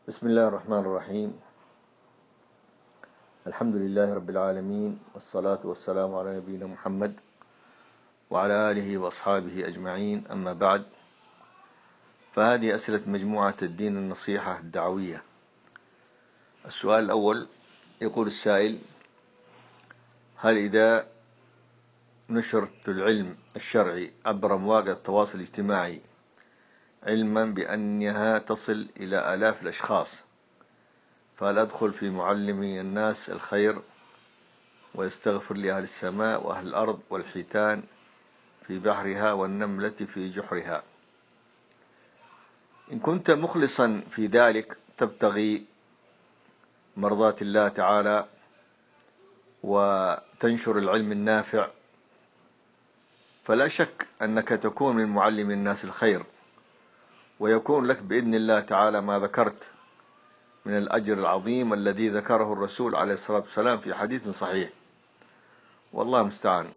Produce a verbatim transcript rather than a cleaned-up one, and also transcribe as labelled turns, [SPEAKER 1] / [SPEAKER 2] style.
[SPEAKER 1] بسم الله الرحمن الرحيم. الحمد لله رب العالمين، والصلاة والسلام على نبينا محمد وعلى آله وأصحابه أجمعين. أما بعد، فهذه أسئلة مجموعة الدين النصيحة الدعوية. السؤال الأول يقول السائل: هل إذا نشرت العلم الشرعي عبر مواقع التواصل الاجتماعي علما بأنها تصل إلى آلاف الأشخاص، فهل أدخل في معلمي الناس الخير ويستغفر لأهل السماء وأهل الأرض والحيتان في بحرها والنملة في جحرها؟ إن كنت مخلصا في ذلك تبتغي مرضاة الله تعالى وتنشر العلم النافع، فلا شك أنك تكون من معلم الناس الخير، ويكون لك بإذن الله تعالى ما ذكرت من الأجر العظيم الذي ذكره الرسول عليه الصلاة والسلام في حديث صحيح، والله المستعان.